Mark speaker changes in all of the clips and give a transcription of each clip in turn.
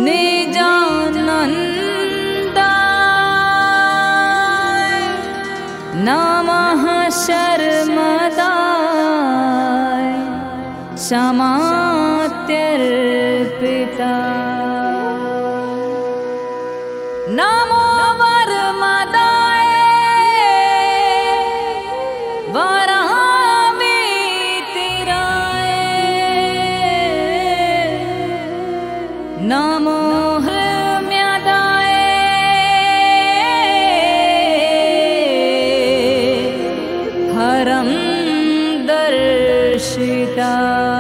Speaker 1: निजानन्दाय नमः शर्मदाय क्षमात्यर्पिता नमो वरमदाय वराहमितिराय नमो हृम्यदाय हरं दर्शिता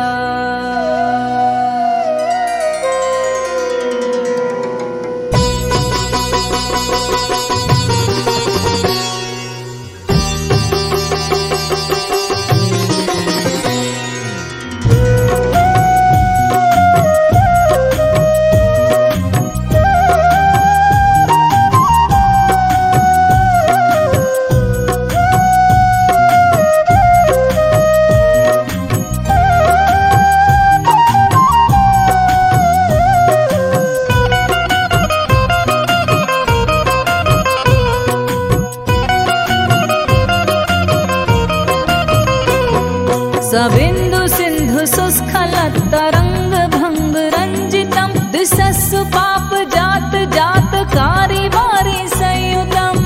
Speaker 1: सबिन्दु सिन्धु सुस्खलत्तरङ्ग भङ्ग रञ्जितं दिशस्सु पाप जात जात कारी वारि संयुतम्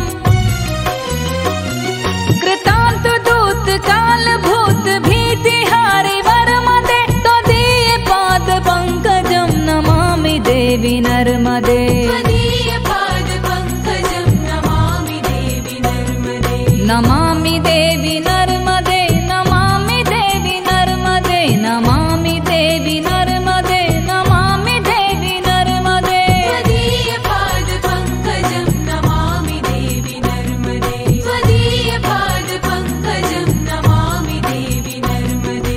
Speaker 1: कृतान्त दूत काल भूत भीतिहारि वरमदे त्वदीय पाद पंकजं नमामि देवि नर्मदे नमामि देवि नर्मदे नमामि देवि नर्मदे नमामि देवि नर्मदे नमामि देवि नर्मदे
Speaker 2: त्वदीय पाद पंकजं नमामि देवि नर्मदे त्वदीय पाद पंकजं नमामि देवि नर्मदे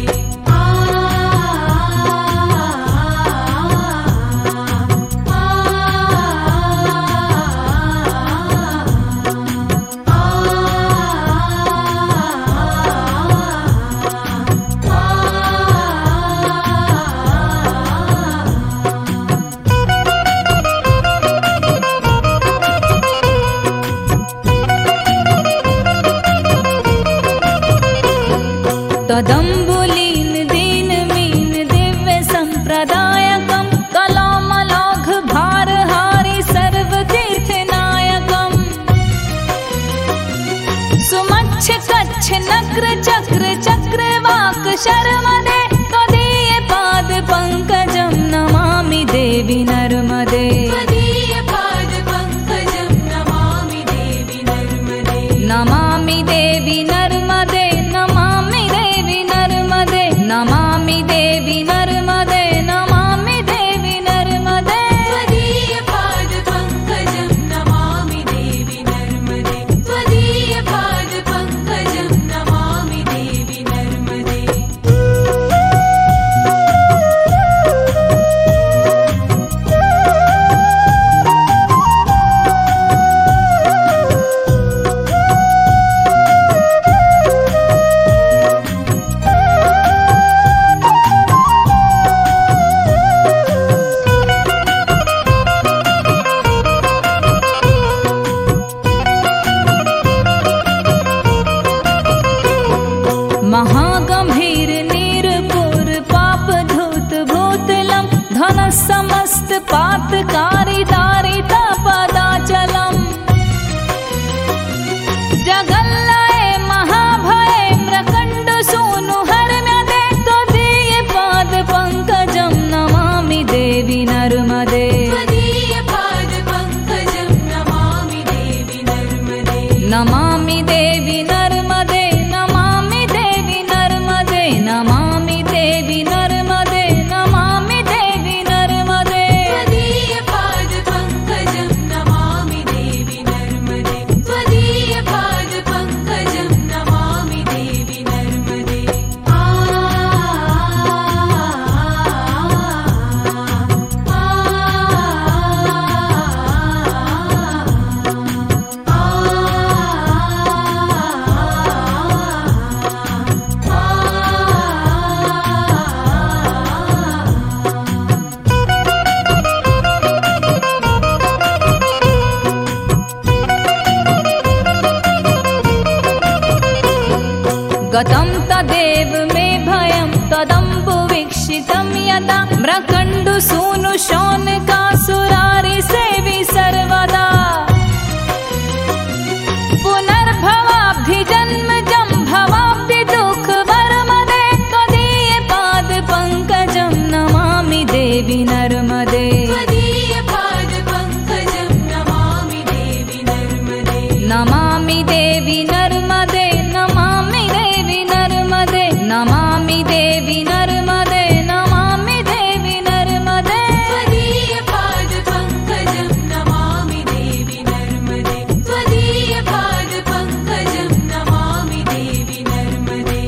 Speaker 1: तदम्बुलीन दीनमीन दिव्य सम्प्रदायकं कलामलाघ भारहारि सर्वतीर्थनायकम् सुमच्छ कच्छ नक्र चक्र चक्रवाक शर्मदे त्वदीय पाद पंकजं नमामि देवि नर्मदे
Speaker 2: त्वदीय पाद पंकजं नमामि देवि नर्मदे
Speaker 1: नमामि देवि नर्मदे नमामि देवि नर्मदे नमामि देवि नर्मदे नमामि देवि नर्मदे
Speaker 2: त्वदीय पाद पंकजं नमामि देवि नर्मदे त्वदीय पाद पंकजं नमामि देवि नर्मदे
Speaker 1: महागंभीर नीरपुर पाप धूत भूतलं धन समस्त पातकारी दारिता पदाचलम् जगल्लये महाभये प्रकंड सूनु हरम्यदे त्वदीय पाद पंकजं नमामि देवि नर्मदे
Speaker 2: त्वदीय पाद पंकजं नमामि देवि नर्मदे
Speaker 1: नमामि देवि नर्मदे नमामि देवि नर्मदे नमामि देवि नर्मदे नमामि देवि नर्मदे
Speaker 2: त्वदीय पाद पंकजं नमामि देवि नर्मदे त्वदीय पाद पंकजं नमामि देवि नर्मदे
Speaker 1: गतं तदेव मे भयं तदम्बुवीक्षितं यदा म्रकण्डुसूनुशौनकासुरारिसेवि सर्वदा पुनर्भवाब्धिजन्मजं भवाब्धि दुःखवर्मदे त्वदीयपादपङ्कजं नमामि देवि नर्मदे
Speaker 2: त्वदीयपादपङ्कजं नमामि देवि नर्मदे
Speaker 1: नमामि देवि नर्मदे नमामि देवि नर्मदे नमामि देवि नर्मदे नमामि देवि नर्मदे
Speaker 2: त्वदीयपादपङ्कजं नमामि देवि नर्मदे त्वदीयपादपङ्कजं नमामि देवि नर्मदे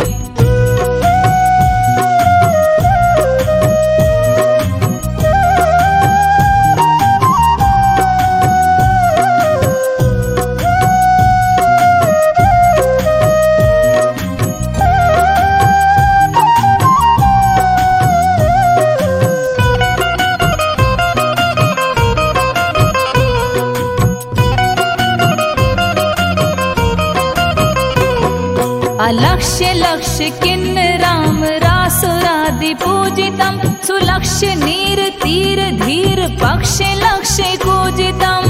Speaker 1: अलक्ष्य लक्ष्य किन्नराम रासुरादि पूजितं सुलक्ष्य नीर तीर धीर पक्ष लक्ष्य पूजितं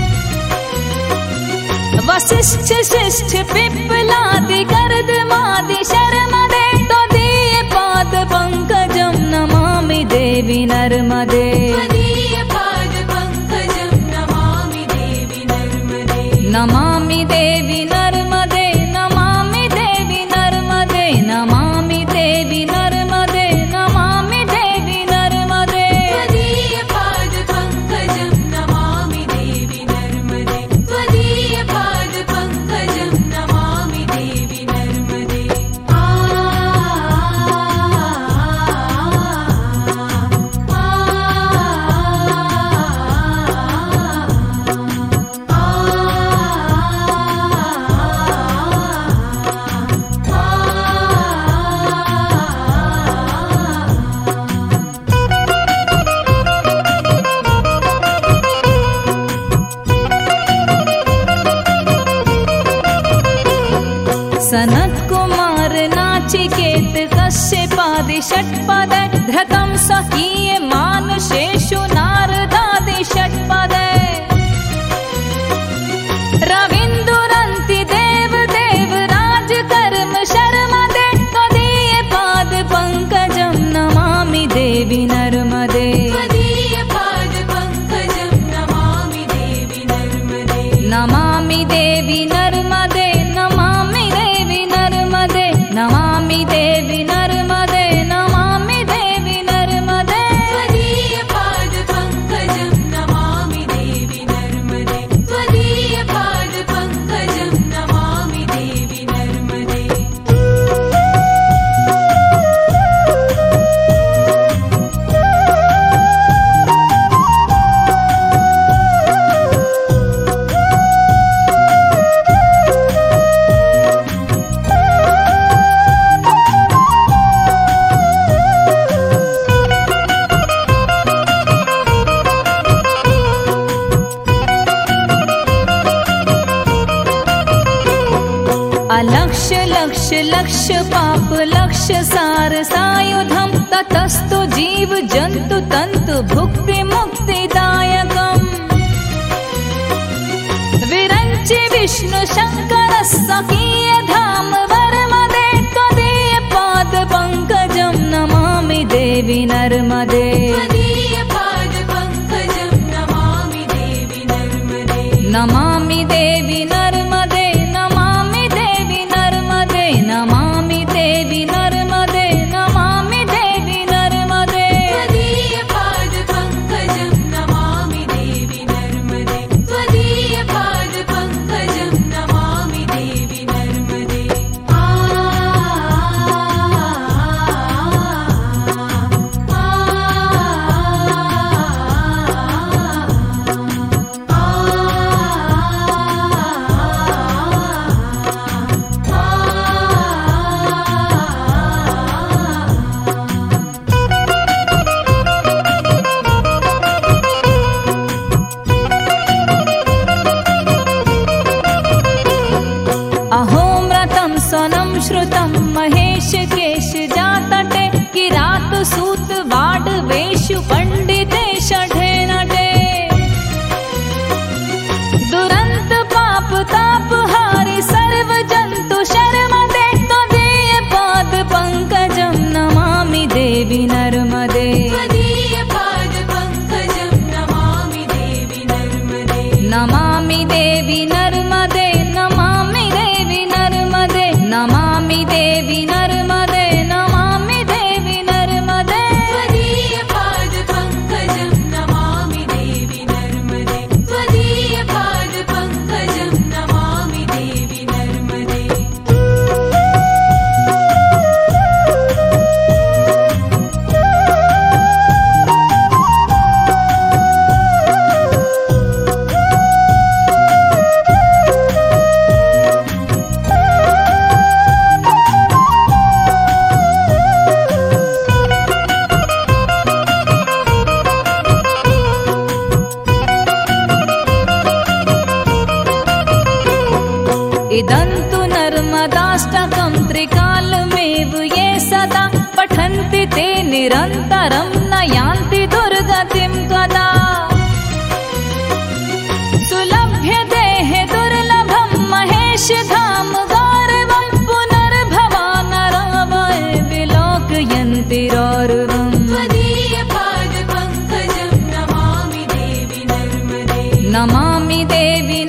Speaker 1: वसिष्ठ शिष्ठ पिप्पलादि कर्दमादि शर्मदे त्वदीयपादपङ्कजं नमामि देवि नर्मदे
Speaker 2: त्वदीयपादपङ्कजं नमामि देवि नर्मदे
Speaker 1: नमामि देवि नर्मदे नमामि देवि नर्मदे नमामि देवि नर्मदे नमामि देवि नर्मदे
Speaker 2: त्वदीयपादपङ्कजं नमामि देवि नर्मदे त्वदीयपादपङ्कजं नमामि देवि नर्मदे
Speaker 1: सनत्कुमार नाचिकेत कश्यपादि षट्पद धृतं स्वकीय मानुषेषु नारदादि षट्पद रविन्दुरन्ति देव देव राजकर्म शर्मदे त्वदीयपादपङ्कजं नमामि देवि नर्मदे
Speaker 2: त्वदीयपादपङ्कजं नमामि देवि नर्मदे
Speaker 1: नमामि देवि नर्मदे नमामि देवि नर्मदे नमामि देवि नर्मदे नमामि देवि नर्मदे
Speaker 2: त्वदीयपादपङ्कजं नमामि देवि नर्मदे त्वदीयपादपङ्कजं नमामि देवि नर्मदे
Speaker 1: अलक्ष्य लक्ष्य लक्ष्य पाप लक्ष्य सार सायुधं ततस्तु जीव जन्तु तन्तु भुक्ति मुक्तिदायकम् विरञ्चि विष्णु शङ्कर स्वकीय धाम वर्मदे त्वदीयपादपङ्कजं नमामि देवि नर्मदे
Speaker 2: त्वदीयपादपङ्कजं नमामि देवि नर्मदे
Speaker 1: नमामि देवि नर्मदे नमामि देवि नर्मदे नमामि देवि नर्मदे नमामि देवि नर्मदे
Speaker 2: त्वदीयपादपङ्कजं नमामि देवि नर्मदे त्वदीयपादपङ्कजं नमामि देवि नर्मदे
Speaker 1: नमामि देवी नर्मदे नमामि देवी नर्मदे नमामि देवी नर्मदे नमामि देवी नर्मदे
Speaker 2: त्वदीयपादपङ्कजं नमामि देवी नर्मदे त्वदीयपादपङ्कजं नमामि देवी नर्मदे
Speaker 1: इदन्तु नर्मदाष्टकं त्रिकालमेव ये सदा पठन्ति ते निरन्तरं न यान्ति दुर्गतिं कदा सुलभ्यते हि दुर्लभं महेश धाम गौरवं पुनर्भवानरावय विलोकयन्ति रौरवम्
Speaker 2: त्वदीयपादपङ्कजं नमामि देवी नर्मदे
Speaker 1: नमामि देवी